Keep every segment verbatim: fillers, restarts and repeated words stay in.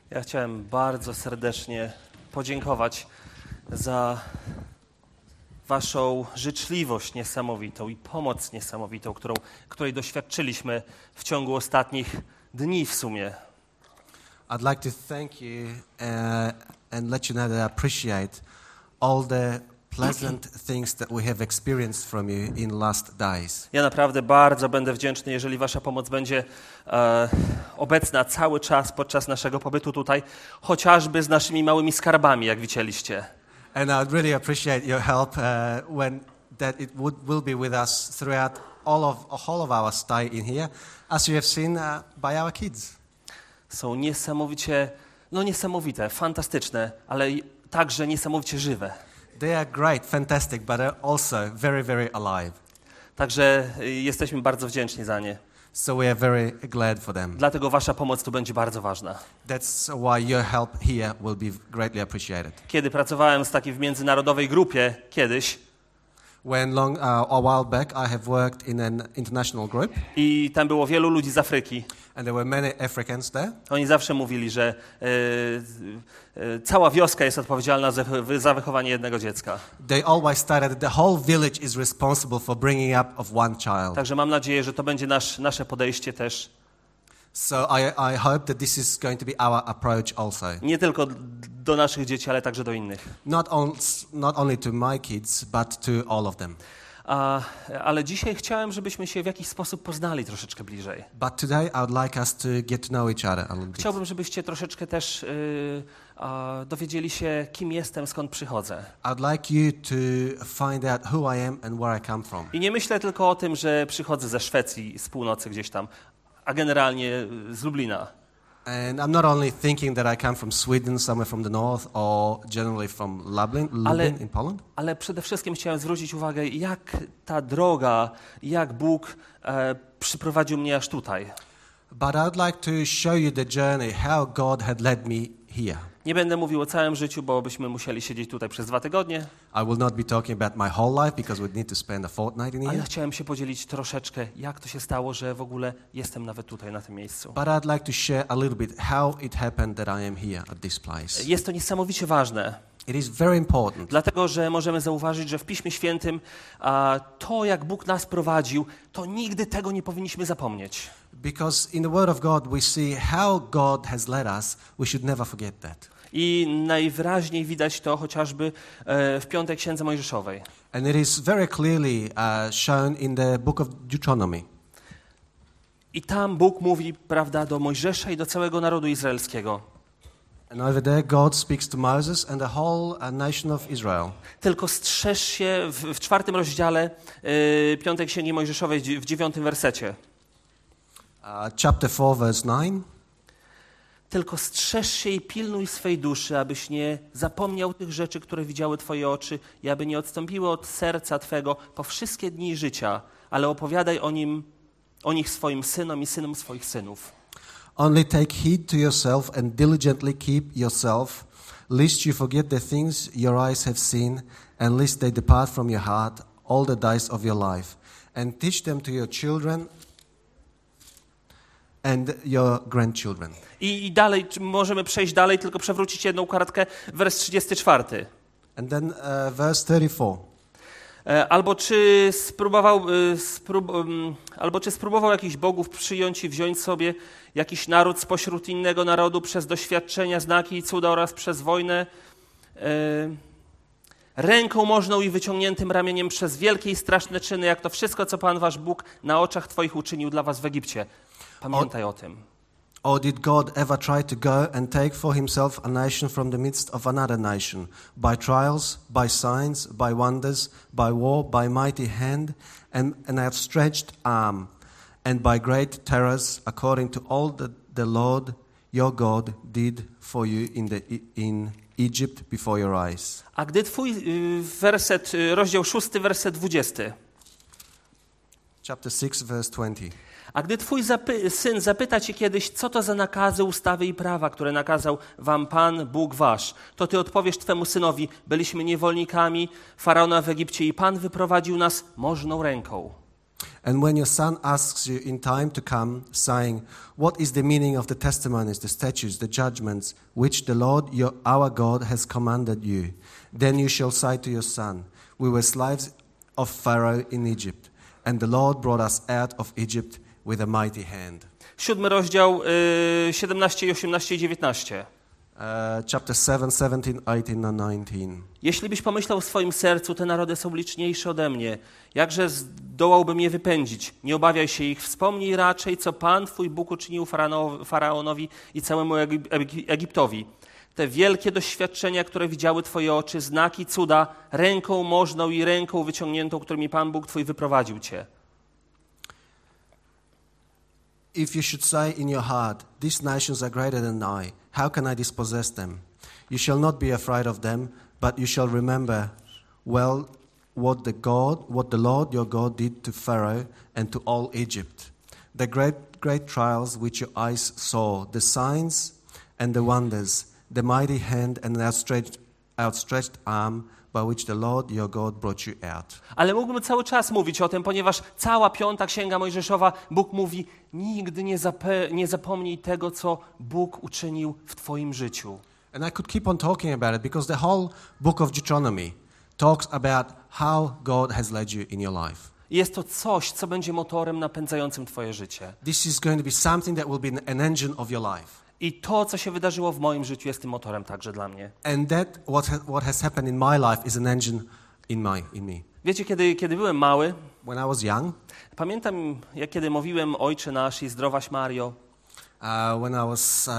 Ja chciałem bardzo serdecznie podziękować za waszą życzliwość niesamowitą i pomoc niesamowitą, którą, której doświadczyliśmy w ciągu ostatnich dni w sumie. I'd like to thank you uh, and let you know that I appreciate all the pleasant things that we have experienced from you in last days. Ja naprawdę bardzo będę wdzięczny, jeżeli wasza pomoc będzie e, obecna cały czas podczas naszego pobytu tutaj, chociażby z naszymi małymi skarbami, jak widzieliście. And I'd really appreciate your help uh, when that it would, will be with us throughout all of, all of our stay in here, as you have seen uh, by our kids. Są niesamowicie, no niesamowite, fantastyczne, ale i także niesamowicie żywe. They are great, fantastic, but they're also very, very alive. Także y, jesteśmy bardzo wdzięczni za nie. So we are very glad for them. Dlatego wasza pomoc tu będzie bardzo ważna. That's why your help here will be greatly appreciated. Kiedy pracowałem z takiej w międzynarodowej grupie kiedyś When long uh, a while back I have worked in an international group, i tam było wielu ludzi z Afryki, and there were many Africans there. oni zawsze mówili, że y, y, cała wioska jest odpowiedzialna za, za wychowanie jednego dziecka. They always stated that the whole village is responsible for bringing up of one child. Także mam nadzieję, że to będzie nasz, nasze podejście też. So I, I hope that this is going to be our approach also. Nie tylko do naszych dzieci, ale także do innych. Not, on, not only to my kids, but to all of them. A, ale dzisiaj chciałem, żebyśmy się w jakiś sposób poznali troszeczkę bliżej. But today I would like us to get to know each other a little bit. Chciałbym, żebyście troszeczkę też y, a, dowiedzieli się, kim jestem, skąd przychodzę. I would like you to find out who I am and where I come from. I nie myślę tylko o tym, że przychodzę ze Szwecji, z północy gdzieś tam, a generalnie z Lublina. And I'm not only thinking that I come from Sweden, somewhere from the north, or generally from Lublin, Lublin Ale, in Poland. ale przede wszystkim chciałem zwrócić uwagę, jak ta droga, jak Bóg e, przyprowadził mnie aż tutaj. But I would like to show you the journey, how God had led me here. Nie będę mówił o całym życiu, bo byśmy musieli siedzieć tutaj przez dwa tygodnie. I will not be talking about my whole life because we'd need to spend a fortnight in Ale here. chciałem się podzielić troszeczkę, jak to się stało, że w ogóle jestem nawet tutaj, na tym miejscu. But I'd like to share a little bit how it happened that I am here at this place. Jest to niesamowicie ważne, It is very important dlatego że możemy zauważyć, że w Piśmie Świętym a, to, jak Bóg nas prowadził, to nigdy tego nie powinniśmy zapomnieć. because in the Word of God we see how God has led us. We should never forget that. I najwyraźniej widać to chociażby e, w Piątej Księdze Mojżeszowej. And it is very clearly uh, shown in the book of Deuteronomy. I tam Bóg mówi, prawda, do Mojżesza i do całego narodu izraelskiego. And over there God speaks to Moses and the whole uh, nation of Israel. Tylko strzeż się w, w czwartym rozdziale e, Piątej Księgi Mojżeszowej, w dziewiątym wersecie. Uh, chapter four, verse nine. Tylko strzeż się i pilnuj swej duszy, abyś nie zapomniał tych rzeczy, które widziały twoje oczy i aby nie odstąpiły od serca twego po wszystkie dni życia, ale opowiadaj o nim, o nich swoim synom i synom swoich synów. Only take heed to yourself and diligently keep yourself, lest you forget the things your eyes have seen, and lest they depart from your heart all the days of your life. And teach them to your children and your grandchildren. I, I dalej, czy możemy przejść dalej, tylko przewrócić jedną kartkę, wers trzydziesty czwarty. And then uh, verse thirty-four. E, Albo czy spróbował, y, sprób, ym, albo czy spróbował jakichś bogów przyjąć i wziąć sobie jakiś naród spośród innego narodu przez doświadczenia, znaki i cuda oraz przez wojnę, e, ręką możną i wyciągniętym ramieniem przez wielkie i straszne czyny, jak to wszystko, co Pan wasz Bóg na oczach twoich uczynił dla was w Egipcie. Pamiętaj o tym. Or did God ever try to go and take for himself a nation from the midst of another nation, by trials, by signs, by wonders, by war, by mighty hand, and an outstretched arm, and by great terrors, according to all that the Lord your God did for you in, the, in Egypt before your eyes? A gdy twój y, werset, y, rozdział szósty, werset dwudziesty. Chapter six, verse twenty. A gdy twój zapy- syn zapyta cię kiedyś, co to za nakazy, ustawy i prawa, które nakazał wam Pan, Bóg wasz, to ty odpowiesz twemu synowi, byliśmy niewolnikami Faraona w Egipcie i Pan wyprowadził nas możną ręką. And when your son asks you in time to come, saying, what is the meaning of the testimonies, the statutes, the judgments, which the Lord your, our God has commanded you, then you shall say to your son, we were slaves of Pharaoh in Egypt, and the Lord brought us out of Egypt with a mighty hand. Siódmy rozdział, y, siedemnaście, osiemnaście i dziewiętnaście. Uh, chapter seven, seventeen, eighteen and nineteen. Jeśli byś pomyślał w swoim sercu, te narody są liczniejsze ode mnie, jakże zdołałbym je wypędzić? Nie obawiaj się ich, wspomnij raczej, co Pan, twój Bóg uczynił Faraonowi i całemu Egiptowi. Te wielkie doświadczenia, które widziały twoje oczy, znaki, cuda, ręką możną i ręką wyciągniętą, którymi Pan Bóg twój wyprowadził cię. If you should say in your heart, these nations are greater than I, how can I dispossess them? You shall not be afraid of them, but you shall remember well what the God, what the Lord your God did to Pharaoh and to all Egypt. The great, great trials which your eyes saw, the signs and the wonders, the mighty hand and the outstretched, outstretched arm by which the Lord your God brought you out. Ale mógłbym cały czas mówić o tym, ponieważ cała piąta księga Mojżeszowa, Bóg mówi, nigdy nie, zape- nie zapomnij tego, co Bóg uczynił w twoim życiu. And I could keep on talking about it because the whole book of Deuteronomy talks about how God has led you in your life. Jest to coś, co będzie motorem napędzającym twoje życie. This is going to be something that will be an engine of your life. I to, co się wydarzyło w moim życiu, jest tym motorem także dla mnie. And that what ha- what has happened in my life is an engine in my in me. Wiecie, kiedy, kiedy byłem mały, When I was young, pamiętam, jak kiedy mówiłem Ojcze Nasz i Zdrowaś Mario, uh, when I was uh,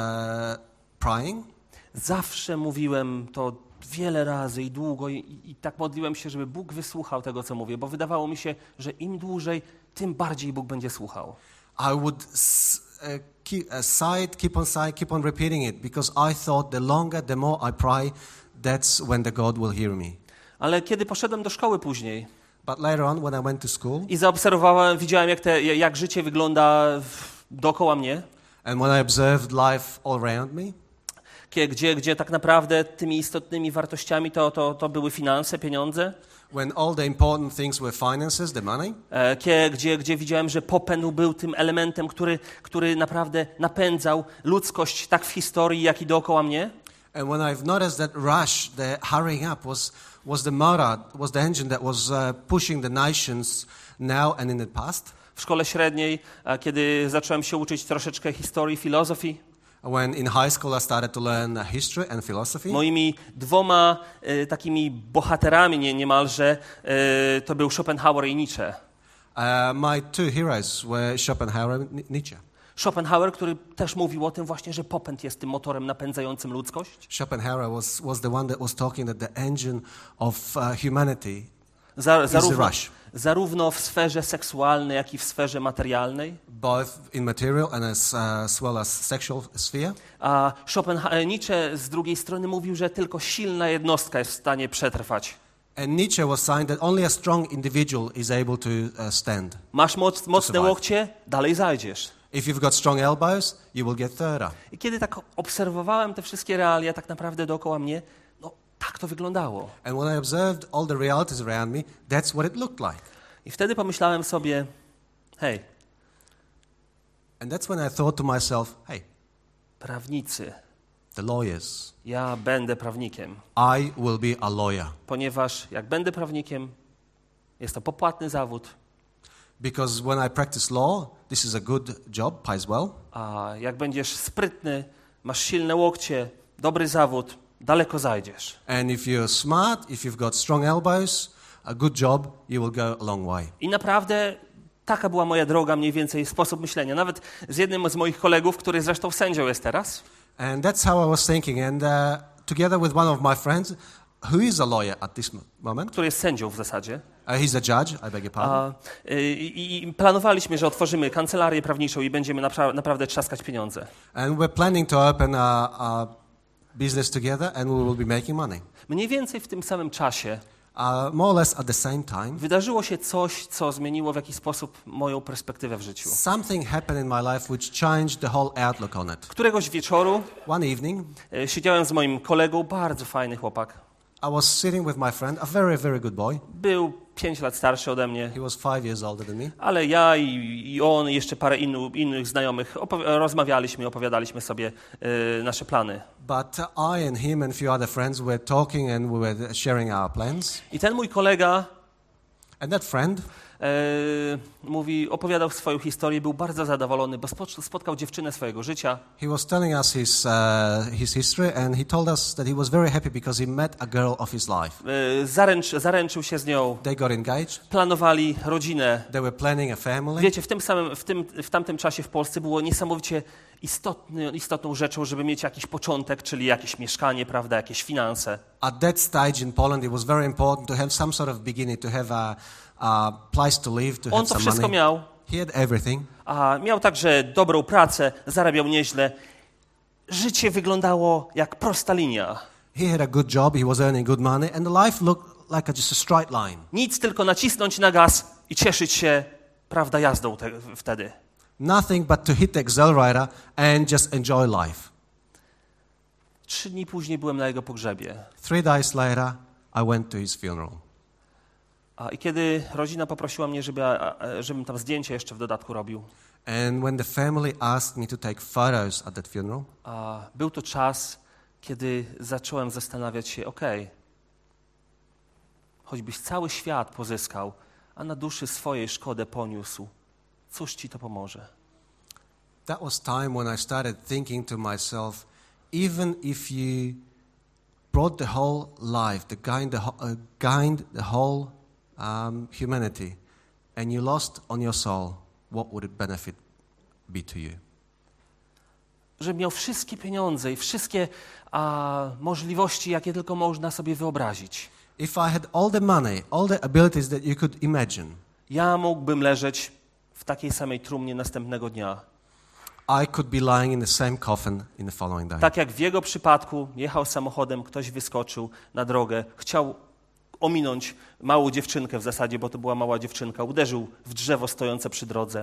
praying, zawsze mówiłem to wiele razy i długo i, i tak modliłem się, żeby Bóg wysłuchał tego, co mówię, bo wydawało mi się, że im dłużej, tym bardziej Bóg będzie słuchał. I would s- uh, keep uh, say it, keep on saying, keep on repeating it, because I thought the longer, the more I pray, that's when the God will hear me. Ale kiedy poszedłem do szkoły później But later on, when I went to school, i zaobserwowałem, widziałem, jak, te, jak życie wygląda w, dookoła mnie, and when I observed life all around me, gdzie, gdzie tak naprawdę tymi istotnymi wartościami to, to, to były finanse, pieniądze, when all the important things were finances, the money, e, gdzie, gdzie, gdzie widziałem, że popęd był tym elementem, który, który naprawdę napędzał ludzkość tak w historii, jak i dookoła mnie. and when I've noticed that rush, the hurrying up was was the motor, was the engine that was uh, pushing the nations now and in the past. W szkole średniej, e, kiedy zacząłem się uczyć troszeczkę historii, filozofii, When in high school I started to learn uh, history and philosophy. moimi dwoma e, takimi bohaterami nie, niemalże e, to był Schopenhauer i Nietzsche. Uh, my two heroes were Schopenhauer and Nietzsche. Schopenhauer, który też mówił o tym właśnie, że popęd jest tym motorem napędzającym ludzkość. Schopenhauer was, was the one that was talking that the engine of uh, humanity Za, is the zarówno, rush, zarówno w sferze seksualnej, jak i w sferze materialnej. both in material and as, uh, as well as sexual sphere. A Schopenhauer, Nietzsche z drugiej strony mówił, że tylko silna jednostka jest w stanie przetrwać. And Nietzsche was saying that only a strong individual is able to uh, stand. Masz moc, mocne survive. łokcie, dalej zajdziesz. If you've got strong elbows, you will get further. I kiedy tak obserwowałem te wszystkie realia tak naprawdę dookoła mnie, no tak to wyglądało. And when I observed all the realities around me, that's what it looked like. I wtedy pomyślałem sobie, hej, And that's when I thought to myself, hey, prawnicy, the lawyers, ja będę prawnikiem, I will be a lawyer. ponieważ jak będę prawnikiem, jest to popłatny zawód, Because when I practice law, this is a good job, pays well. a jak będziesz sprytny, masz silne łokcie, dobry zawód, daleko zajdziesz. And if you're smart, if you've got strong elbows, a good job, you will go a long way. I naprawdę taka była moja droga, mniej więcej sposób myślenia. Nawet z jednym z moich kolegów, który zresztą sędzią jest teraz, And that's how I was thinking. And uh, together with one of my friends, who is a lawyer at this mo- moment, który jest sędzią w zasadzie, uh, he's a judge, I beg your pardon. a, y, i, i planowaliśmy, że otworzymy kancelarię prawniczą i będziemy napra- naprawdę trzaskać pieniądze. And we're planning to open a, a business together and we will be making money. Mniej więcej w tym samym czasie Uh, more or less at the same time, wydarzyło się coś, co zmieniło w jakiś sposób moją perspektywę w życiu. something happened in my life which changed the whole outlook on it. Któregoś wieczoru One evening, e, siedziałem z moim kolegą, bardzo fajny chłopak. I was sitting with my friend, a very, very good boy. Był pięć lat starszy ode mnie, He was five years older than me. ale ja i, i on i jeszcze parę innu, innych znajomych opowi- rozmawialiśmy, opowiadaliśmy sobie y, nasze plany. But uh, I and him and a few other friends were talking and we were sharing our plans. I ten mój kolega And that friend, y, mówi, opowiadał swoją historię, był bardzo zadowolony, bo spo- spotkał dziewczynę swojego życia. he was telling us his, uh, his history and he told us that he was very happy because he met a girl of his life. Y, zaręcz, zaręczył się z nią, They got engaged. planowali rodzinę. They were planning a family. Wiecie, w tym samym, w, tym, w tamtym czasie w Polsce było niesamowicie istotny, istotną rzeczą, żeby mieć jakiś początek, czyli jakieś mieszkanie, prawda, jakieś finanse. At that stage in Poland, it was very important to have some sort of beginning, to have a, a place to live, to On have to some wszystko money. miał, He had everything. a miał także dobrą pracę, zarabiał nieźle. Życie wyglądało jak prosta linia. He had a good job. He was earning good money, and the life looked like a, just a straight line. Nic, tylko nacisnąć na gaz i cieszyć się, prawda, jazdą te, wtedy. Nothing but to hit the accelerator and just enjoy life. Trzy dni później byłem na jego pogrzebie. Three days later, I went to his funeral. A, I kiedy rodzina poprosiła mnie, żeby, a, a, żebym tam zdjęcie jeszcze w dodatku robił, And when the family asked me to take photos at that funeral, a, był to czas, kiedy zacząłem zastanawiać się, okej, choćbyś cały świat pozyskał, a na duszy swojej szkodę poniósł, cóż ci to pomoże? that was time when I started thinking to myself, even if you brought the whole life, the gained the, whole- uh, gained the whole um, humanity, and you lost on your soul, what would it benefit be to you? Że miał wszystkie pieniądze i wszystkie a, możliwości, jakie tylko można sobie wyobrazić. If I had all the money, all the abilities that you could imagine, Ja mógłbym leżeć w takiej samej trumnie następnego dnia. I could be lying in the same coffin in the following day. Tak jak w jego przypadku, jechał samochodem, ktoś wyskoczył na drogę, chciał ominąć małą dziewczynkę w zasadzie, bo to była mała dziewczynka, uderzył w drzewo stojące przy drodze.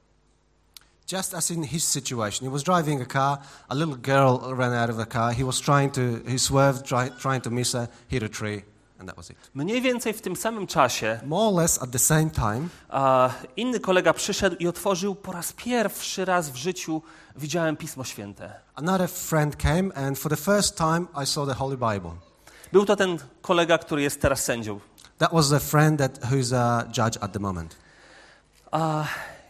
Just as in his situation, he was driving a car, a little girl ran out of the car, he was trying to, he swerved, try, trying to miss her, hit a tree, and that was it. Mniej więcej w tym samym czasie More or less at the same time, a, inny kolega przyszedł i otworzył po raz pierwszy raz w życiu, widziałem Pismo Święte. another friend came, and for the first time I saw the Holy Bible. Był to ten kolega, który jest teraz sędzią. That was the friend that, who's a judge at the moment. A,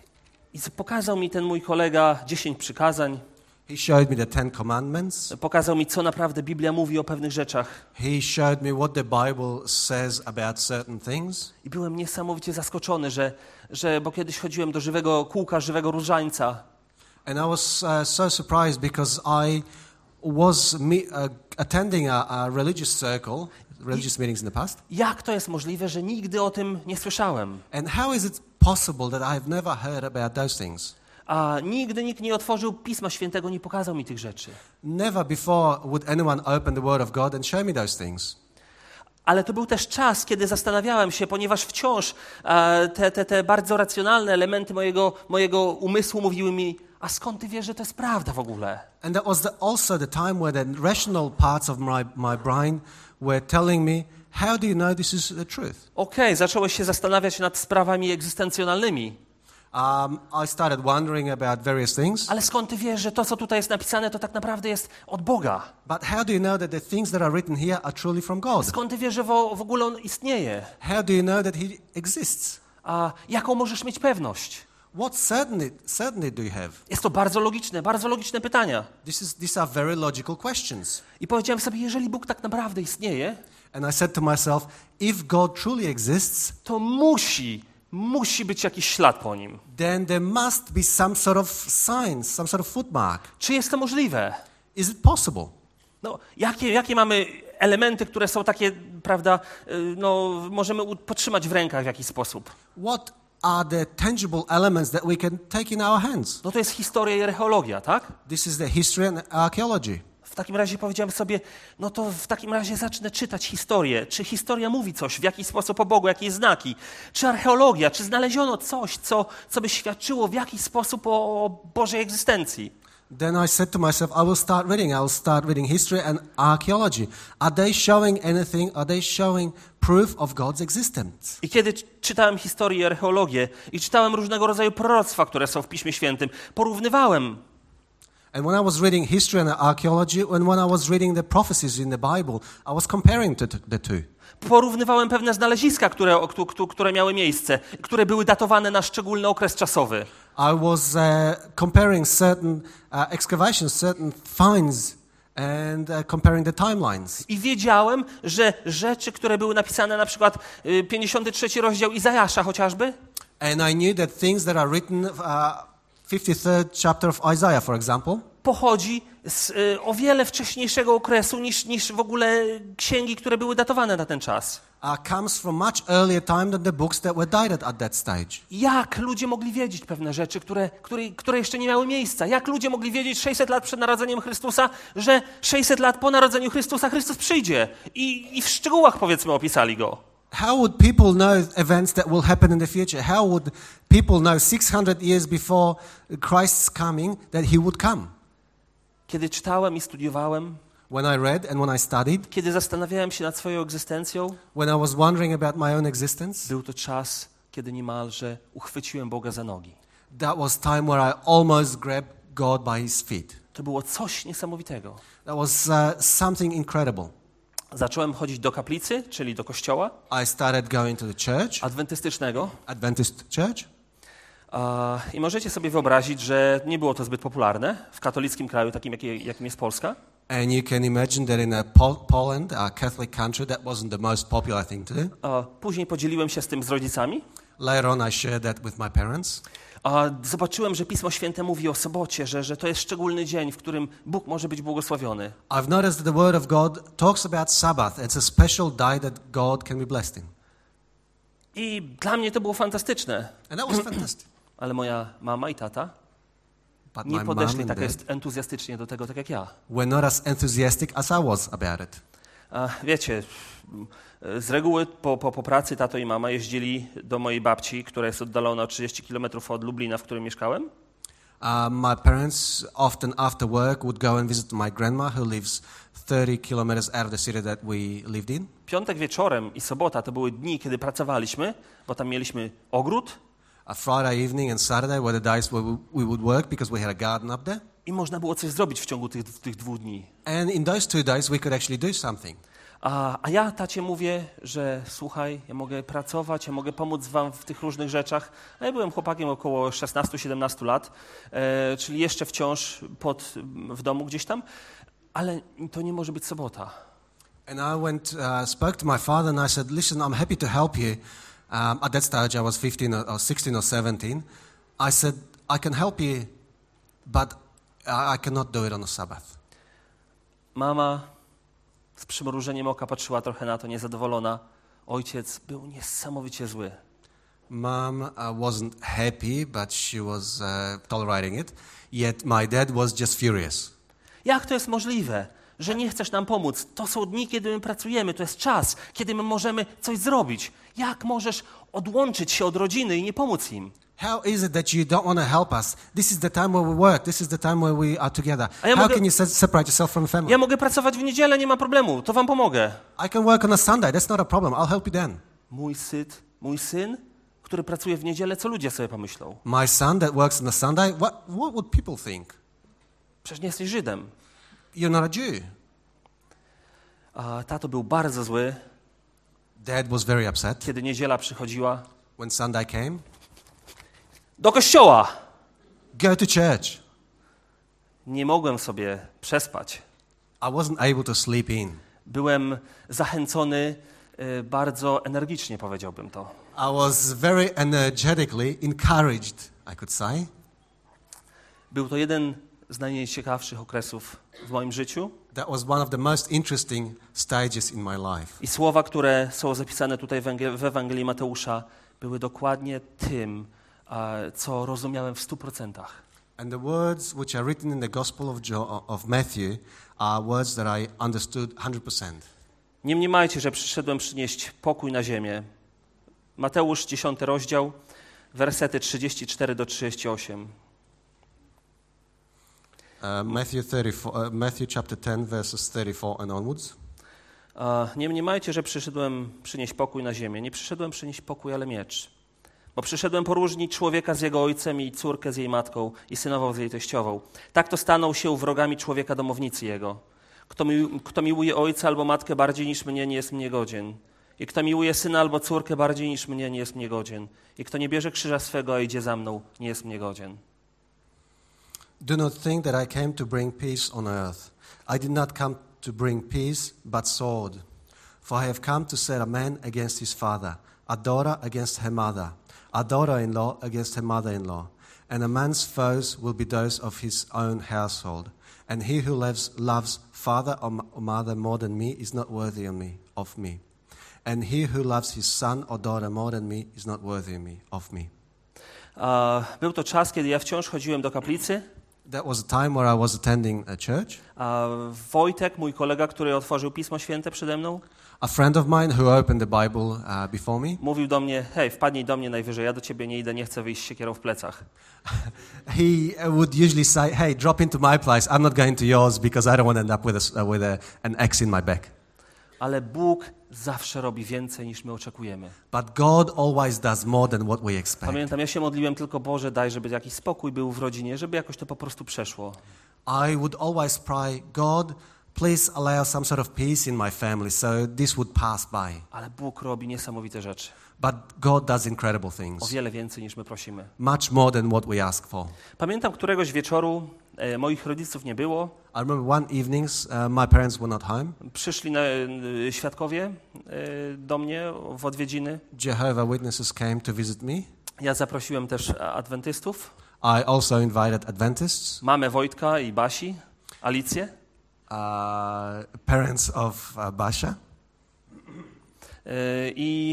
I pokazał mi ten mój kolega dziesięć przykazań, He showed me the Ten Commandments. pokazał mi, co naprawdę Biblia mówi o pewnych rzeczach. He showed me what the Bible says about certain things. I byłem niesamowicie zaskoczony, że, że bo kiedyś chodziłem do żywego kółka, żywego różańca. And I was uh, so surprised because I was me, uh, attending a, a religious circle, religious meetings in the past. Jak to jest możliwe, że nigdy o tym nie słyszałem? And how is it possible that I have never heard about those things? A nigdy nikt nie otworzył Pisma Świętego, nie pokazał mi tych rzeczy. Never before would anyone open the Word of God and show me those things. Ale to był też czas, kiedy zastanawiałem się, ponieważ wciąż e, te, te, te bardzo racjonalne elementy mojego, mojego umysłu mówiły mi, a skąd ty wiesz, że to jest prawda w ogóle? And that was the, also the time where the rational parts of my, my brain were telling me, how do you know this is the truth? Okej, okay, zacząłeś się zastanawiać nad sprawami egzystencjonalnymi. Um, I started wondering about various things. Ale skąd ty wiesz, że to, co tutaj jest napisane, to tak naprawdę jest od Boga? But how do you know that the things that are written here are truly from God? Skąd ty wiesz, że w, w ogóle on istnieje? How do you know that He exists? A jaką możesz mieć pewność? What certainty, certainty do you have? Jest to bardzo logiczne, bardzo logiczne pytania. This is, these are very logical questions. I powiedziałem sobie, jeżeli Bóg tak naprawdę istnieje, And I said to myself, if God truly exists, to musi, musi być jakiś ślad po nim. then there must be some sort of sign, some sort of footmark. Czy jest to możliwe? Is it possible? No, jakie, jakie mamy elementy, które są takie, prawda, y, no, możemy u- podtrzymać w rękach w jakiś sposób? What are the tangible elements that we can take in our hands? No to jest historia i archeologia, tak? This is the history and archaeology. W takim razie powiedziałem sobie, no to w takim razie zacznę czytać historię. Czy historia mówi coś, w jaki sposób o Bogu, jakie znaki? Czy archeologia, czy znaleziono coś, co, co by świadczyło w jakiś sposób o, o Bożej egzystencji? Then I said to myself, I will start reading. I will start reading history and archaeology. Are they showing anything? Are they showing proof of God's existence? I kiedy czytałem historię i archeologię i czytałem różnego rodzaju proroctwa, które są w Piśmie Świętym, porównywałem. And when I was reading history and archaeology, and when I was reading the prophecies in the Bible, I was comparing to the two. Porównywałem pewne znaleziska, które, które miały miejsce, które były datowane na szczególny okres czasowy. I was uh, comparing certain uh, excavations, certain finds, and uh, comparing the timelines. I wiedziałem, że rzeczy, które były napisane, na przykład pięćdziesiąty trzeci rozdział Izajasza chociażby, And I knew that things that are written, uh, fifty-third chapter of Isaiah, for example, pochodzi z y, o wiele wcześniejszego okresu niż, niż w ogóle księgi, które były datowane na ten czas. uh, comes from much earlier time than the books that were dated at that stage. Jak ludzie mogli wiedzieć pewne rzeczy, które, które, które jeszcze nie miały miejsca? Jak ludzie mogli wiedzieć sześćset lat przed narodzeniem Chrystusa, że sześćset lat po narodzeniu Chrystusa Chrystus przyjdzie? I, i w szczegółach, powiedzmy, opisali Go. How would people know events that will happen in the future? How would people know six hundred years before Christ's coming that he would come? Kiedy czytałem i studiowałem, When I read and when I studied, kiedy zastanawiałem się nad swoją egzystencją, when I was wondering about my own existence, był to czas, kiedy niemalże uchwyciłem Boga za nogi. that was time where I almost grabbed God by his feet. To było coś niesamowitego. That was uh, something incredible. Zacząłem chodzić do kaplicy, czyli do kościoła I started going to the church, adwentystycznego. Adventist church. Uh, I możecie sobie wyobrazić, że nie było to zbyt popularne w katolickim kraju, takim jaki, jakim jest Polska. And you can imagine that in a Pol- Poland, a Catholic country, that wasn't the most popular thing to do. Uh, później podzieliłem się z tym z rodzicami. Later on I shared that with my parents. Uh, zobaczyłem, że Pismo Święte mówi o sobocie, że, że to jest szczególny dzień, w którym Bóg może być błogosławiony. I've noticed that the Word of God talks about Sabbath. It's a special day that God can be blessed in. I dla mnie to było fantastyczne. And that was fantastic. Ale moja mama i tata But nie my podeszli mom and tak dad jest entuzjastycznie do tego, tak jak ja. were not as enthusiastic as I was about it. A wiecie, z reguły po, po, po pracy tato i mama jeździli do mojej babci, która jest oddalona o trzydzieści kilometrów od Lublina, w którym mieszkałem. Uh, my parents often after work would go and visit my grandma who lives thirty kilometers out of the city that we lived in. Piątek wieczorem i sobota to były dni, kiedy pracowaliśmy, bo tam mieliśmy ogród. A Friday evening and Saturday were the days where we, we would work because we had a garden up there. I można było coś zrobić w ciągu tych, tych dwóch dni. And in those two days we could actually do something. A, a ja tacie mówię, że słuchaj, ja mogę pracować, ja mogę pomóc wam w tych różnych rzeczach. A ja byłem chłopakiem około szesnaście siedemnaście lat, e, czyli jeszcze wciąż pod, w domu gdzieś tam, ale to nie może być sobota. And I went, uh, spoke to my father and I said, listen, I'm happy to help you. Um, at that stage I was fifteen or, or sixteen or seventeen. I said, I can help you, but I, I cannot do it on a Sabbath. Mama z przymrużeniem oka patrzyła trochę na to, niezadowolona. Ojciec był niesamowicie zły. Mom uh, wasn't happy, but she was uh, tolerating it. Yet my dad was just furious. Jak to jest możliwe, że nie chcesz nam pomóc? To są dni, kiedy my pracujemy, to jest czas, kiedy my możemy coś zrobić. Jak możesz odłączyć się od rodziny i nie pomóc im? How is it that you don't want to help us? This is the time where we work. This is the time where we are together. A ja How mogę- can you se- separate yourself from the family? Ja mogę pracować w niedzielę, nie ma problemu, to wam pomogę. I can work on a Sunday. That's not a problem. I'll help you then. Mój syn, mój syn, który pracuje w niedzielę, co ludzie sobie pomyślą? My son that works on a Sunday, what, what would people think? Przecież nie jesteś Żydem. You're not a Jew. A tato był bardzo zły, Dad was very upset kiedy niedziela przychodziła. when Sunday came. Do kościoła! Go to church. Nie mogłem sobie przespać. I wasn't able to sleep in. Byłem zachęcony y, bardzo energicznie, powiedziałbym to. I was very energetically encouraged, I could say. Był to jeden z najciekawszych okresów w moim życiu. That was one of the most interesting stages in my life. I słowa, które są zapisane tutaj w Ewangel- w Ewangelii Mateusza, były dokładnie tym, a, co rozumiałem w stu procentach. And the words which are written in the Gospel of, jo- of Matthew are words that I understood one hundred percent. Nie mniemajcie, że przyszedłem przynieść pokój na ziemię. Mateusz, dziesiąty rozdział, wersety trzydzieści cztery do trzydziestu ośmiu. Uh, Matthew thirty-four, uh, Matthew chapter ten, verses thirty-four and onwards. Nie mniemajcie, że przyszedłem przynieść pokój na ziemię. Nie przyszedłem przynieść pokój, ale miecz. Bo przyszedłem poróżnić człowieka z jego ojcem i córkę z jej matką i synową z jej teściową. Tak to staną się wrogami człowieka domownicy jego. Kto, mi, kto miłuje ojca albo matkę bardziej niż mnie, nie jest mnie godzien. I kto miłuje syna albo córkę bardziej niż mnie, nie jest mnie godzien. I kto nie bierze krzyża swego, a idzie za mną, nie jest mnie godzien. Do not think that I came to bring peace on earth. I did not come to bring peace, but sword. For I have come to set a man against his father, a daughter against her mother, a daughter-in-law against her mother-in-law. And a man's foes will be those of his own household. And he who loves, loves father or mother more than me is not worthy of me, of me. And he who loves his son or daughter more than me is not worthy of me. Of me. Uh, był to czas, kiedy ja wciąż chodziłem do kaplicy. That was a time where I was attending a church. A Wojtek, mój kolega, który otworzył Pismo Święte przede mną, A friend of mine who opened the Bible uh, before me, mówił do mnie: hej, wpadnij do mnie najwyżej, ja do ciebie nie idę, nie chcę wyjść z siekierą w plecach. he would usually say, hey, drop into my place. I'm not going to yours because I don't want to end up with, a, with a, an axe in my back. Ale Bóg zawsze robi więcej niż my oczekujemy. But God always does more than what we expect. Pamiętam, ja się modliłem tylko: Boże, daj, żeby jakiś spokój był w rodzinie, żeby jakoś to po prostu przeszło. I would always pray, God, please allow some sort of peace in my family so this would pass by. Ale Bóg robi niesamowite rzeczy. But God does incredible O things. wiele więcej niż my prosimy. Much more than what we ask for. Pamiętam, któregoś wieczoru e, moich rodziców nie było. I remember one evening, uh, my parents were not home. Przyszli na, e, świadkowie e, do mnie w odwiedziny. Jehovah's Witnesses came to visit me. Ja zaprosiłem też adwentystów. I also invited Adventists. Mamę Wojtka i Basi, Alicję. Uh, parents of uh, Basha. I,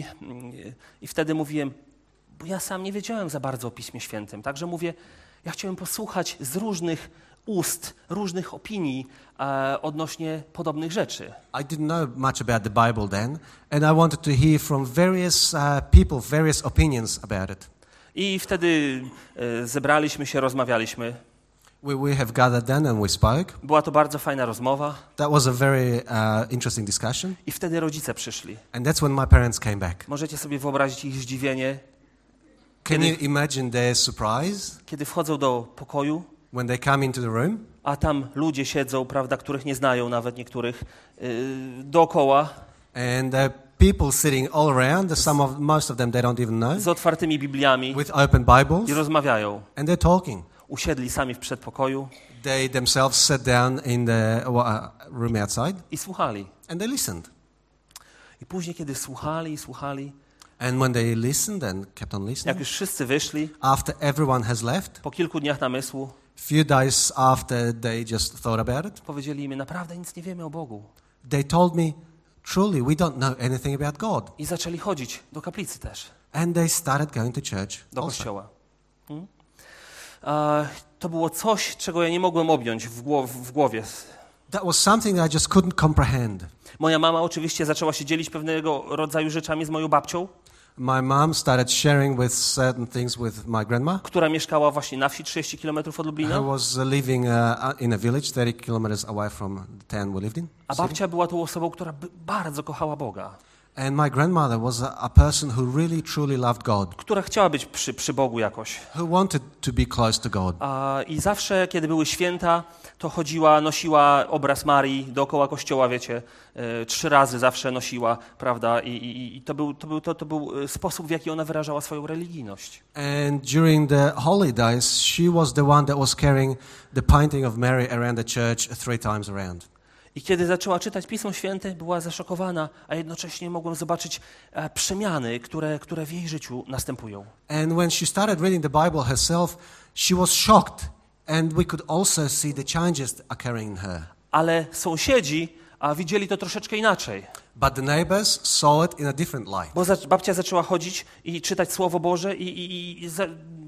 I wtedy mówiłem, bo ja sam nie wiedziałem za bardzo o Piśmie Świętym, także mówię, ja chciałem posłuchać z różnych ust, różnych opinii e, odnośnie podobnych rzeczy. I didn't know much about the Bible then, and I wanted to hear from various uh, people, various opinions about it. I wtedy e, zebraliśmy się, rozmawialiśmy. We, we have gathered then and we spoke. Była to bardzo fajna rozmowa. That was a very uh, interesting discussion. I wtedy rodzice przyszli. And that's when my parents came back. Możecie sobie wyobrazić ich zdziwienie, Can kiedy, you imagine their surprise kiedy wchodzą do pokoju, when they come into the room? a tam ludzie siedzą, prawda, których nie znają nawet niektórych, yy, dookoła, And there are people sitting all around, some of, most of them they don't even know, z otwartymi Bibliami with open Bibles, i rozmawiają. and they're talking. Usiedli sami w przedpokoju They themselves sat down in the uh, room outside, i słuchali. and they listened. I później, kiedy słuchali i słuchali, And when they listened and kept on jak listening, już wszyscy wyszli, after everyone has left, po kilku dniach namysłu, few days after they just thought about it, powiedzieli im, naprawdę nic nie wiemy o Bogu. they told me, truly, we don't know anything about God. I zaczęli chodzić do kaplicy też, And they started going to church do also. kościoła. Hmm? A, to było coś, czego ja nie mogłem objąć w, głow, w głowie. That was something that I just couldn't comprehend. Moja mama oczywiście zaczęła się dzielić pewnego rodzaju rzeczami z moją babcią, My mom started sharing with certain things with my grandma, która mieszkała właśnie na wsi trzydzieści kilometrów od who Lublina, was living uh, in a village thirty kilometers away from the town we lived in. a babcia była tą osobą, która by- bardzo kochała Boga, And my grandmother was a, a person who really, truly loved God, która chciała być przy, przy Bogu jakoś. who wanted to be close to God. A, I zawsze, kiedy były święta, to chodziła, nosiła obraz Marii dookoła kościoła, wiecie, e, trzy razy zawsze nosiła, prawda, i, i, i to, był, to, był, to, to był sposób, w jaki ona wyrażała swoją religijność. And during the holidays, she was the one that was carrying the painting of Mary around the church three times around. I kiedy zaczęła czytać Pismo Święte, była zaszokowana, a jednocześnie mogłem zobaczyć e, przemiany, które, które w jej życiu następują. And when she started reading the Bible herself, she was shocked, and we could also see the changes occurring in her. Ale sąsiedzi a widzieli to troszeczkę inaczej. But the neighbors saw it in a different light. Bo za, babcia zaczęła chodzić i czytać Słowo Boże i, i, i za,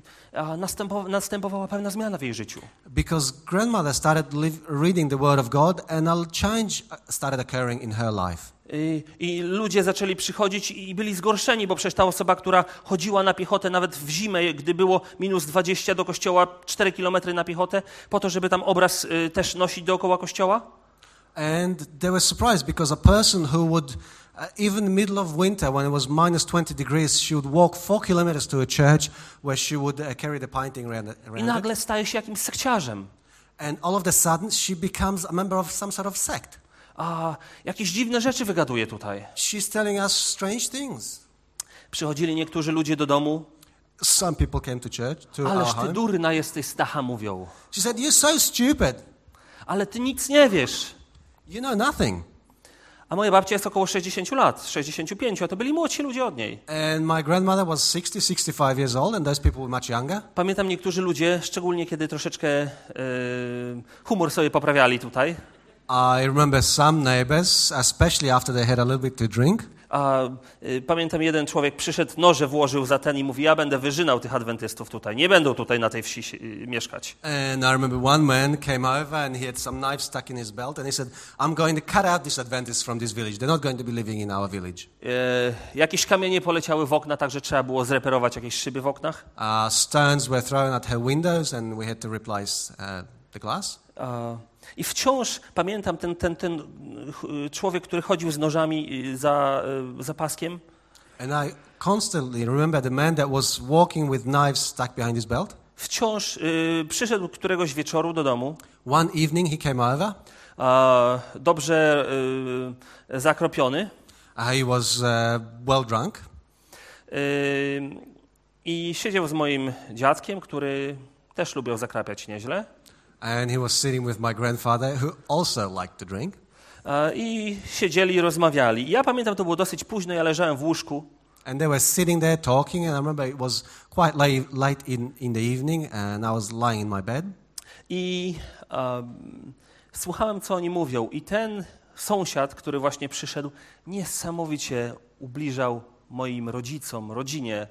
a następowa, następowała pewna zmiana w jej życiu. Because grandmother started live, reading the Word of God, and a change started occurring in her life. I, I ludzie zaczęli przychodzić i byli zgorszeni, bo przecież ta osoba, która chodziła na piechotę nawet w zimę, gdy było minus dwadzieścia do kościoła, cztery kilometry na piechotę, po to, żeby tam obraz y, też nosić dookoła kościoła. And they were surprised because a person who would, uh, even in the middle of winter when it was minus twenty degrees, she would walk four kilometers to a church where she would uh, carry the painting around, around I nagle staje się jakimś sekciarzem. And all of a sudden she becomes a member of some sort of sect. A jakieś dziwne rzeczy wygaduje tutaj. She's telling us strange things. Przychodzili niektórzy ludzie do domu. Some people came to church, to our Ależ ty home. durna jesteś, Stacha, mówią. She said, "You're so stupid. Ale ty nic nie wiesz. You know nothing." A moja babcia jest około sześćdziesiąt lat, sześćdziesiąt pięć, a to byli młodsi ludzie od niej. And my grandmother was sixty, sixty-five years old, and those people were much younger. Pamiętam niektórzy ludzie, szczególnie kiedy troszeczkę e, humor sobie poprawiali tutaj. I remember some neighbors, especially after they had a little bit to drink. A y, pamiętam, jeden człowiek przyszedł, noże włożył za ten i mówi, ja będę wyżynał tych adwentystów tutaj, nie będą tutaj na tej wsi y, mieszkać. And I remember one man came over and he had some knives stuck in his belt and he said, "I'm going to cut out these Adventists from this village. They're not going to be living in our village." Y, jakieś kamienie poleciały w okna, także trzeba było zreperować jakieś szyby w oknach. Uh, stones were thrown at her windows and we had to replace uh, the glass. A, I wciąż pamiętam ten, ten, ten y, człowiek, który chodził z nożami y, za, y, za paskiem. And I constantly remember the man that was walking with knives stuck behind his belt. Wciąż y, przyszedł któregoś wieczoru do domu. One evening he came over. A, dobrze y, zakropiony. Uh, he was uh, well drunk. Y, I siedział z moim dziadkiem, który też lubił zakrapiać nieźle. And he was sitting with my grandfather, who also liked to drink. A, I siedzieli i rozmawiali. I ja pamiętam, to było dosyć późno, ja leżałem w łóżku. And they were sitting there talking, and I remember it was quite late, late in, in the evening, and I was lying in my bed. I um, słuchałem, co oni mówią. I ten sąsiad, który właśnie przyszedł, niesamowicie ubliżał moim rodzicom, rodzinie.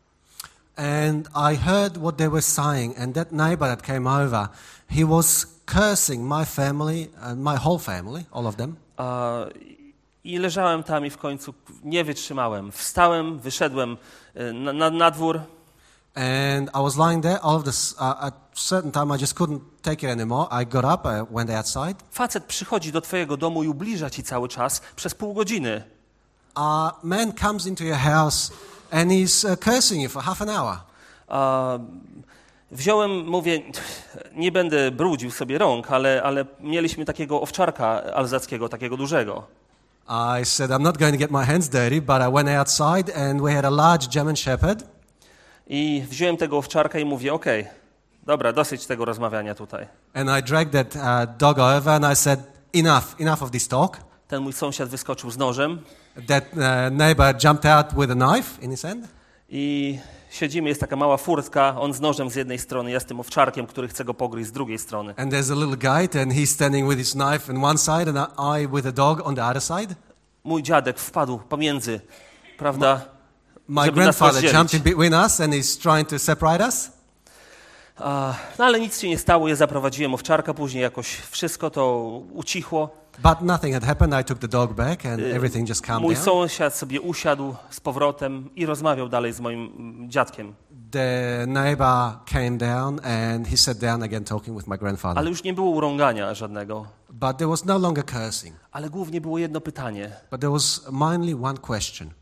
And I heard what they were saying, and that neighbor that came over, he was cursing my family, and my whole family, all of them. A, I leżałem tam i w końcu nie wytrzymałem. Wstałem, wyszedłem na, na, na dwór. And I was lying there. All of this, uh, at a certain time, I just couldn't take it anymore. I got up, I went outside. Facet przychodzi do twojego domu i ubliża ci cały czas przez pół godziny. A man comes into your house and he's uh, cursing you for half an hour. A, wziąłem, mówię, nie będę brudził sobie rąk, ale, ale mieliśmy takiego owczarka alzackiego, takiego dużego. I said, I'm not going to get my hands dirty, but I went outside and we had a large German Shepherd. I wziąłem tego owczarka i mówię, okej, okay, dobra, dosyć tego rozmawiania tutaj. And I dragged that uh, dog over and I said, enough, enough of this talk. Ten mój sąsiad wyskoczył z nożem. That uh, neighbor jumped out with a knife in his hand. I siedzimy, jest taka mała furtka, on z nożem z jednej strony, ja z tym owczarkiem, który chce go pogryźć z drugiej strony. And there's a little guy and he's standing with his knife on one side and I with a dog on the other side. Mój dziadek wpadł pomiędzy, prawda, My żeby nas grandfather rozdzielić. jumped in between us and he's trying to separate us. A, no ale nic się nie stało, ja zaprowadziłem owczarka, później jakoś wszystko to ucichło. But nothing had happened. I took the dog back and everything just calmed Mój down. sąsiad sobie usiadł z powrotem i rozmawiał dalej z moim dziadkiem. The neighbor came down and he sat down again talking with my grandfather. Ale już nie było urągania żadnego. But there was no longer cursing. Ale głównie było jedno pytanie. But there was mainly one question.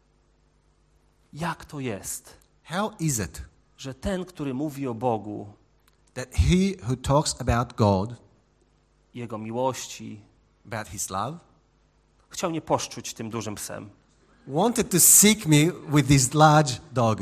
Jak to jest, How is it że ten, który mówi o Bogu, that he who talks about God, Jego miłości, about his love, chciał mnie poszczuć tym dużym psem? wanted to seek me with this large dog?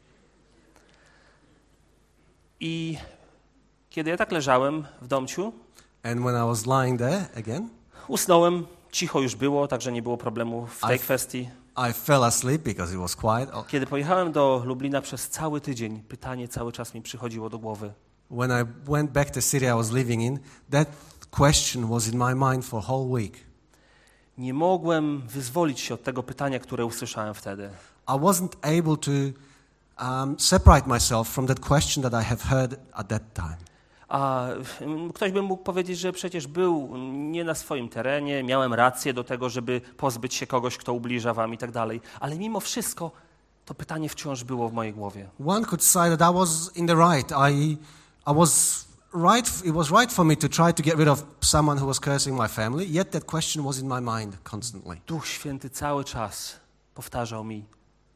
I kiedy ja tak leżałem w domciu, And when I was lying there again, usnąłem, cicho już było, także nie było problemu w tej I've- kwestii. I fell asleep because it was quiet. Kiedy pojechałem do Lublina przez cały tydzień, pytanie cały czas mi przychodziło do głowy. When I went back to the city I was living in, that question was in my mind for a whole week. Nie mogłem wyzwolić się od tego pytania, które usłyszałem wtedy. I wasn't able to um, separate myself from that question that I have heard at that time. A ktoś by mógł powiedzieć, że przecież był nie na swoim terenie, miałem rację do tego, żeby pozbyć się kogoś, kto ubliża wam i tak dalej. Ale mimo wszystko to pytanie wciąż było w mojej głowie. One could say that I was in the right. I, I was right. It was right for me to try to get rid of someone who was cursing my family. Yet that question was in my mind constantly. Duch Święty cały czas powtarzał mi,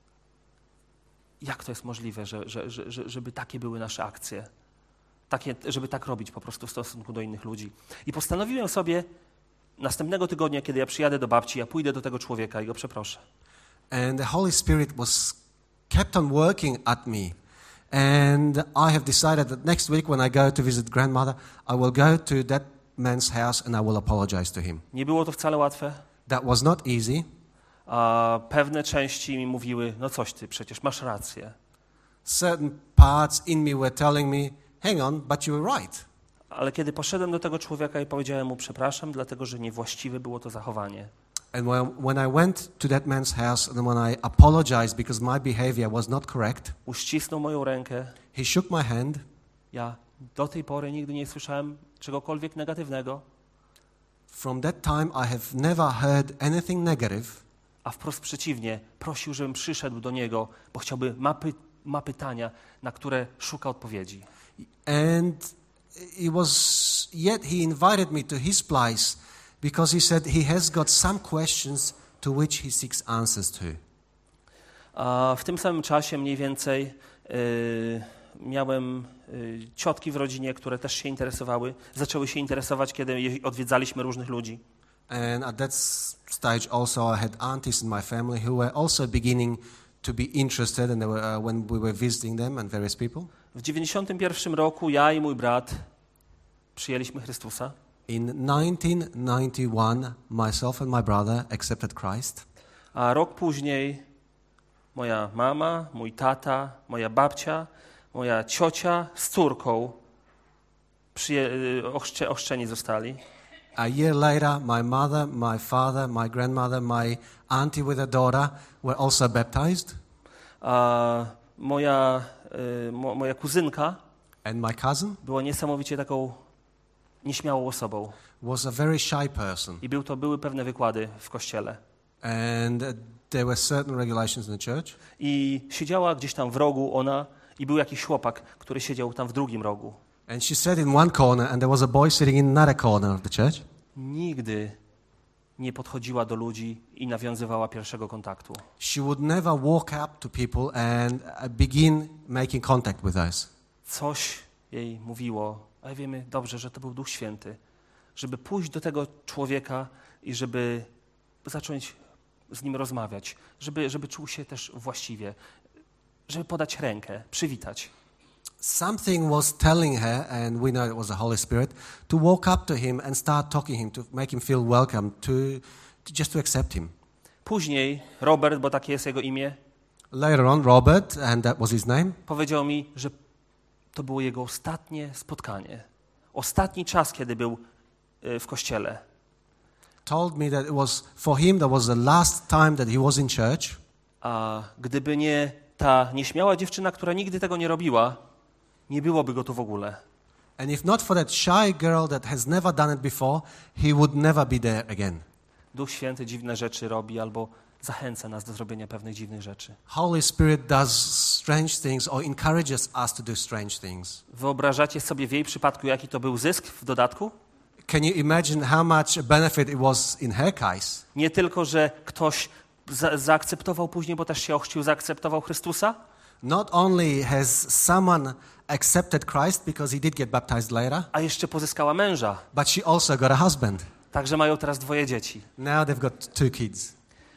jak to jest możliwe, że, że, że, że, żeby takie były nasze akcje. Takie, żeby tak robić po prostu w stosunku do innych ludzi. I postanowiłem sobie następnego tygodnia, kiedy ja przyjadę do babci, ja pójdę do tego człowieka i go przeproszę. And the Holy Spirit was kept on working at me. And I have decided that next week when I go to visit grandmother, I will go to that man's house and I will apologize to him. Nie było to wcale łatwe. That was not easy. A pewne części mi mówiły, no coś ty, przecież masz rację. Certain parts in me were telling me, hang on, but you were right. Ale kiedy poszedłem do tego człowieka i powiedziałem mu przepraszam, dlatego że niewłaściwe było to zachowanie. And when, when I went to that man's house and when I apologized because my behavior was not correct, Uścisnął moją rękę. he shook my hand. Ja do tej pory nigdy nie słyszałem czegokolwiek negatywnego, From that time I have never heard anything negative. a wprost przeciwnie, prosił, żebym przyszedł do niego, bo chciałby, ma, py, ma pytania, na które szuka odpowiedzi. And it was, yet he invited me to his place because he said he has got some questions to which he seeks answers to. A w tym samym czasie mniej więcej y, miałem y, ciotki w rodzinie, które też się interesowały, zaczęły się interesować, kiedy je- odwiedzaliśmy różnych ludzi. And at that s- stage also I had aunties in my family who were also beginning to be interested and they were, uh, when we were visiting them and various people. W dziewięćdziesiątym pierwszym roku ja i mój brat przyjęliśmy Chrystusa. In nineteen ninety-one, myself and my brother accepted Christ. A rok później moja mama, mój tata, moja babcia, moja ciocia z córką przyje- y, ochrzcze- ochrzczeni zostali. A year later, my mother, my father, my grandmother, my auntie with her daughter were also baptized. A moja, y, mo, moja kuzynka And my cousin była niesamowicie taką nieśmiałą osobą. was a very shy person. I był to, były pewne wykłady w kościele. And uh, there were certain regulations in the church. I siedziała gdzieś tam w rogu ona i był jakiś chłopak, który siedział tam w drugim rogu. And she sat in one corner and there was a boy sitting in another corner of the church. Nigdy nie podchodziła do ludzi i nawiązywała pierwszego kontaktu. She would never walk up to people and uh, begin making contact with us. Coś jej mówiło, ale wiemy dobrze, że to był Duch Święty, żeby pójść do tego człowieka i żeby zacząć z nim rozmawiać, żeby, żeby czuł się też właściwie, żeby podać rękę, przywitać. Something was telling her, and we know it was the Holy Spirit, to walk up to him and start talking him, to make him feel welcome, to, to just to accept him. Później Robert, bo takie jest jego imię, Later on, Robert, and that was his name, powiedział mi, że to było jego ostatnie spotkanie. Ostatni czas, kiedy był y, w kościele. told me that it was, for him, that was the last time that he was in church. A gdyby nie ta nieśmiała dziewczyna, która nigdy tego nie robiła, nie byłoby go tu w ogóle. And if not for that shy girl that has never done it before, he would never be there again. Duch Święty dziwne rzeczy robi albo zachęca nas do zrobienia pewnych dziwnych rzeczy. Holy Spirit does strange things or encourages us to do strange things. Wyobrażacie sobie w jej przypadku, jaki to był zysk w dodatku? Can you imagine how much benefit it was in her case? Nie tylko, że ktoś za- zaakceptował później, bo też się ochrzcił, zaakceptował Chrystusa, Not only has someone accepted Christ because he did get baptized later, a jeszcze pozyskała męża. but she also got a husband. Także mają teraz dwoje dzieci. Now they've got two kids.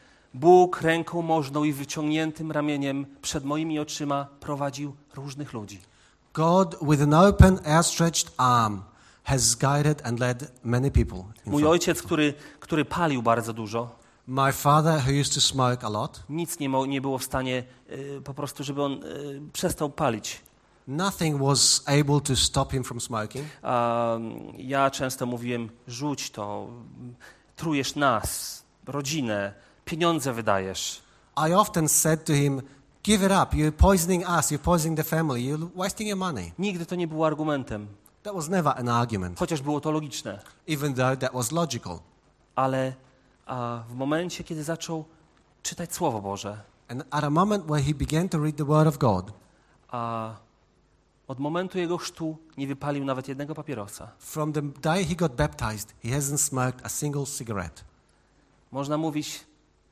Bóg ręką możną i wyciągniętym ramieniem przed moimi oczyma prowadził różnych ludzi. God, with an open, outstretched arm, has guided and led many people. in Mój front. ojciec, który, który palił bardzo dużo, My father, who used to smoke a lot, nic nie, mo- nie było w stanie y, po prostu, żeby on y, przestał palić. nothing was able to stop him from smoking. A ja często mówiłem, rzuć to, trujesz nas, rodzinę, pieniądze wydajesz. I often said to him, give it up, you're poisoning us, you're poisoning the family, you're wasting your money. Nigdy to nie było argumentem. That was never an argument, chociaż było to logiczne. even though that was logical. Ale a w momencie, kiedy zaczął czytać Słowo Boże, And at a moment where he began to read the Word of God, a od momentu jego chrztu nie wypalił nawet jednego papierosa. from the day he got baptized, he hasn't smoked a single cigarette. Można mówić,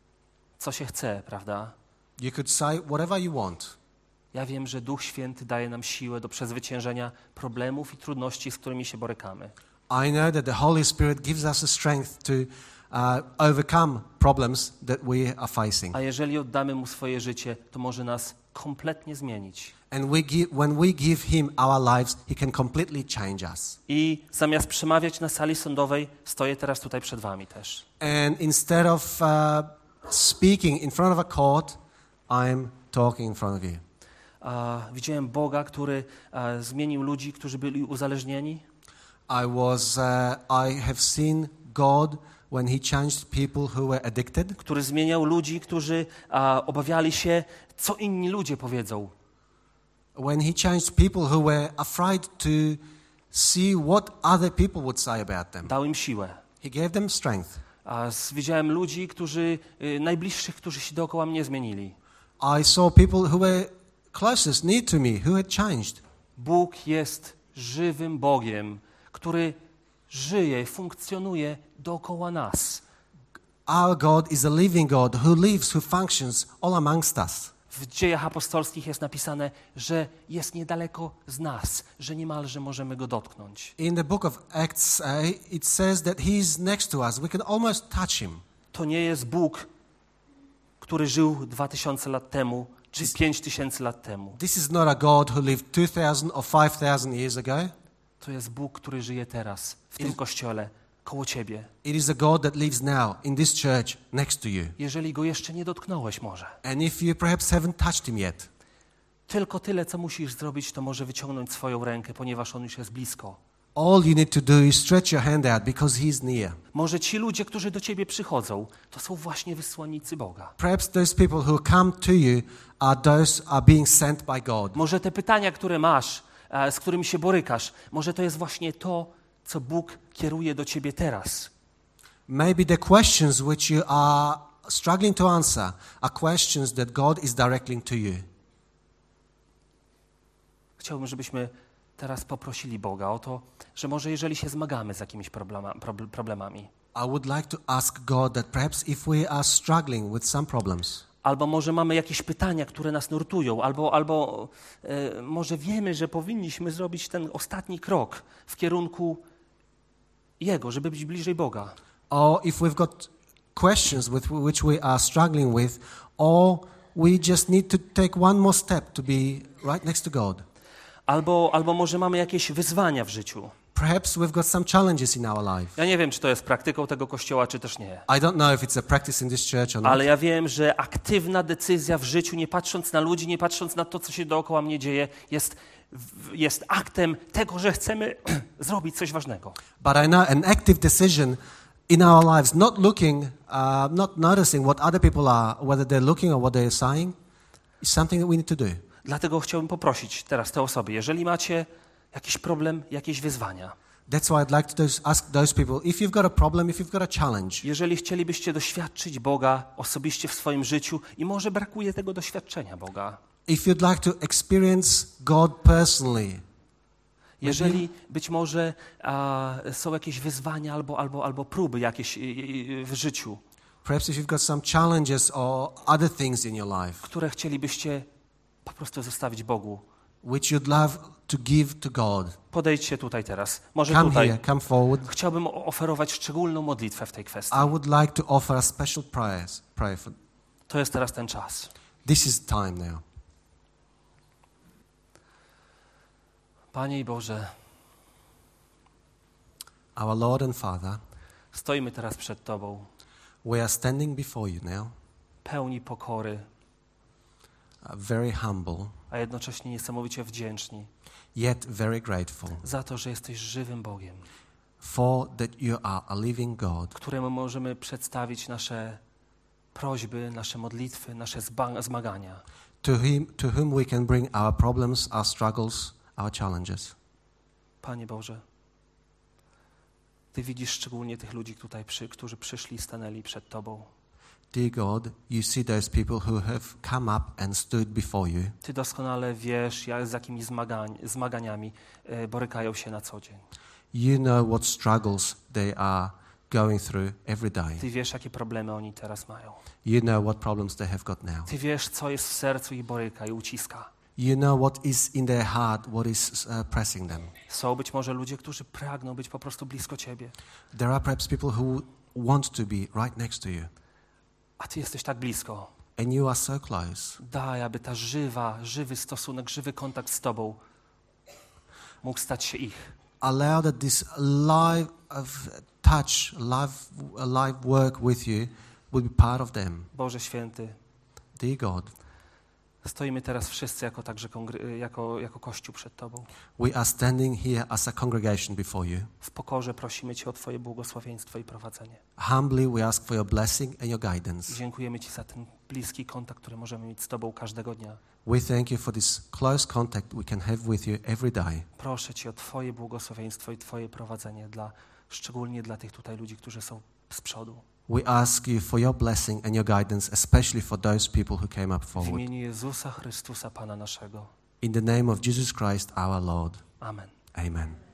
co się chce, prawda? You could say whatever you want. Ja wiem, że Duch Święty daje nam siłę do przezwyciężenia problemów i trudności, z którymi się borykamy. I know that the Holy Spirit gives us the strength to uh, overcome problems that we are facing. A jeżeli oddamy Mu swoje życie, to może nas kompletnie zmienić. And we give, when we give him our lives, he can completely change us. I zamiast przemawiać na sali sądowej, stoję teraz tutaj przed wami też. And instead of uh, speaking in front of a court, I'm talking in front of you. A widziałem Boga, który a, zmienił ludzi, którzy byli uzależnieni. I was, uh, I have seen God when he changed people who were addicted. Który zmieniał ludzi, którzy a, obawiali się, co inni ludzie powiedzą. When he changed people who were afraid to see what other people would say about them. Dał im siłę. He gave them strength. A z, widziałem ludzi, którzy, y, najbliższych, którzy się dookoła mnie zmienili. I saw people who were closest, near to me, who had changed. Bóg jest żywym Bogiem, który żyje, funkcjonuje dookoła nas. Our God is a living God who lives, who functions all amongst us. W Dziejach Apostolskich jest napisane, że jest niedaleko z nas, że niemalże możemy Go dotknąć. In the book of Acts, uh, it says that he is next to us. We can almost touch him. To nie jest Bóg, który żył dwa tysiące lat temu, czy pięć tysięcy lat temu. This is not a God who lived two thousand or five thousand years ago. To jest Bóg, który żyje teraz, w tym kościele, koło ciebie. It is a God that lives now in this church next to you. Jeżeli Go jeszcze nie dotknąłeś może. And if you perhaps haven't touched him yet, Tylko tyle, co musisz zrobić, to może wyciągnąć swoją rękę, ponieważ On już jest blisko. all you need to do is stretch your hand out because he is near. Może ci ludzie, którzy do ciebie przychodzą, to są właśnie wysłannicy Boga. Perhaps those people who come to you are those are being sent by God. Może te pytania, które masz, e, z którymi się borykasz, może to jest właśnie to, co Bóg kieruje do ciebie teraz. Maybe the questions which you are struggling to answer are questions that God is directing to you. Chciałbym, żebyśmy teraz poprosili Boga o to, że może jeżeli się zmagamy z jakimiś problema, prob- problemami, I would like to ask God that perhaps if we are struggling with some problems, albo może mamy jakieś pytania, które nas nurtują, albo, albo e, może wiemy, że powinniśmy zrobić ten ostatni krok w kierunku Jego, żeby być bliżej Boga. or if we've got questions with which we are struggling with, or we just need to take one more step to be right next to God. Albo, albo może mamy jakieś wyzwania w życiu. Perhaps we've got some challenges in our life. Ja nie wiem, czy to jest praktyką tego kościoła, czy też nie. I don't know if it's a practice in this church or not. Ale ja wiem, że aktywna decyzja w życiu, nie patrząc na ludzi, nie patrząc na to, co się dookoła mnie dzieje, jest, jest aktem tego, że chcemy zrobić coś ważnego. But I know an active decision in our lives, not looking, uh, not noticing what other people are, whether they're looking or what they're saying, is something that we need to do. Dlatego chciałbym poprosić teraz te osoby, jeżeli macie jakiś problem, jakieś wyzwania, That's why I'd like to those, ask those people, if you've got a problem, if you've got a challenge, jeżeli chcielibyście doświadczyć Boga osobiście w swoim życiu i może brakuje tego doświadczenia Boga, if you'd like to experience God personally, jeżeli być może a, są jakieś wyzwania albo, albo, albo próby jakieś i, i, w życiu, perhaps if you've got some challenges or other things in your life, które chcielibyście po prostu zostawić Bogu, which you'd love to give to God, podejdźcie tutaj teraz. Może come tutaj. here, come forward. Chciałbym o- oferować szczególną modlitwę w tej kwestii. I would like to offer a special prayers, prayer for. To jest teraz ten czas. This is time now. Panie i Boże, Our Lord and Father, stoimy teraz przed Tobą, we are standing before you now, pełni pokory, uh, very humble, a jednocześnie niesamowicie wdzięczni yet very grateful za to, że jesteś żywym Bogiem, for that you are a living God, któremu możemy przedstawić nasze prośby, nasze modlitwy, nasze zba- zmagania. to him, to whom we can bring our problems, our struggles, our challenges. Panie Boże, Ty widzisz szczególnie tych ludzi tutaj, przy, którzy przyszli i stanęli przed Tobą. Dear God, you see those people who have come up and stood before you. Ty doskonale wiesz, jak, z jakimi zmagań, zmaganiami e, borykają się na co dzień. You know what struggles they are going through every day. Ty wiesz, jakie problemy oni teraz mają. You know what problems they have got now. Ty wiesz, co jest w sercu ich boryka i uciska. You know what is in their heart, what is uh, pressing them. Są być może ludzie, którzy pragną być po prostu blisko Ciebie. There are perhaps people who want to be right next to you. A Ty jesteś tak blisko. And you are so close. Daj, aby ta żywa, żywy stosunek, żywy kontakt z Tobą mógł stać się ich. Allow that this live of touch, live, live work with you will be part of them. Boże Święty, Dear God, stoimy teraz wszyscy jako także kongre- jako, jako Kościół przed Tobą. we are standing here as a congregation before you. W pokorze prosimy Cię o Twoje błogosławieństwo i prowadzenie. Humbly we ask for your blessing and your guidance. Dziękujemy Ci za ten bliski kontakt, który możemy mieć z Tobą każdego dnia. We thank you for this close contact we can have with you every day. Proszę Cię o Twoje błogosławieństwo i Twoje prowadzenie, dla, szczególnie dla tych tutaj ludzi, którzy są z przodu. We ask you for your blessing and your guidance, especially for those people who came up W forward. imieniu Jezusa Chrystusa, Pana naszego. In the name of Jesus Christ, our Lord. Amen. Amen.